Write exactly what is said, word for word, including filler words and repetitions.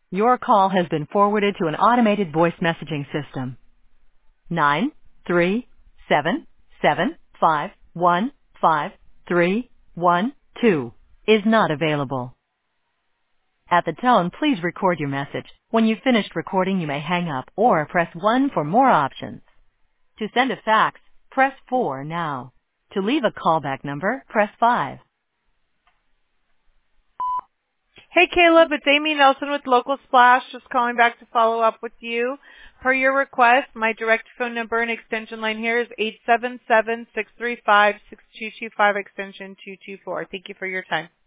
Your call has been forwarded to an automated voice messaging system. Nine three seven seven five one five three one two is not available. At the tone, please record your message. When you've finished recording, you may hang up or press one for more options. To send a fax, press four now. To leave a callback number, press five. Hey Caleb, it's Amy Nelson with Local Splash, just calling back to follow up with you. Per your request, my direct phone number and extension line here is eight seven seven, six three five, six two two five, extension two two four. Thank you for your time.